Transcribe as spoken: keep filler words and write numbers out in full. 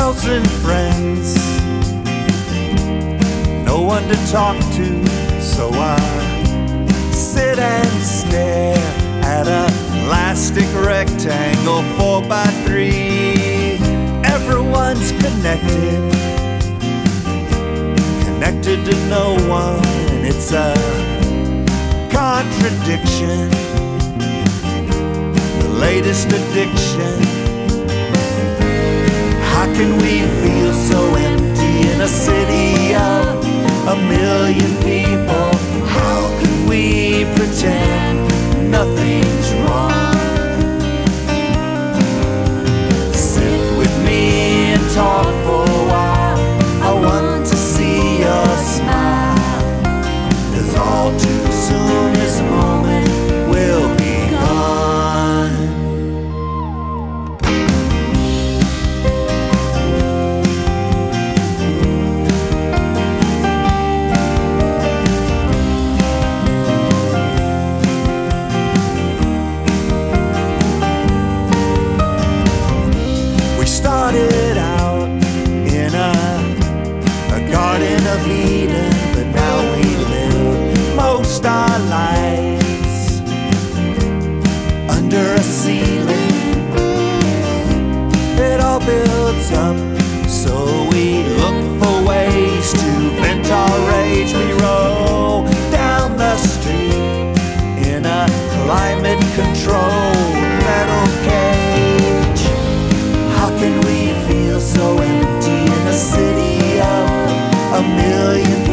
thousand friends, no one to talk to, so I sit and stare at a plastic rectangle four by three. Everyone's connected, connected to no one. It's a contradiction, the latest addiction. How can we feel so empty in a city of a million people? How can we pretend nothing's wrong? Sit with me and talk for a while. I want to see your smile, 'cause all too soon this moment will be gone. Started out in a, a garden of Eden, but now we live most our lives under a ceiling. It all builds up, so we look for ways to vent our rage. We roll down the street in a climate-controlled metal cage. How can we feel so empty in a city of a million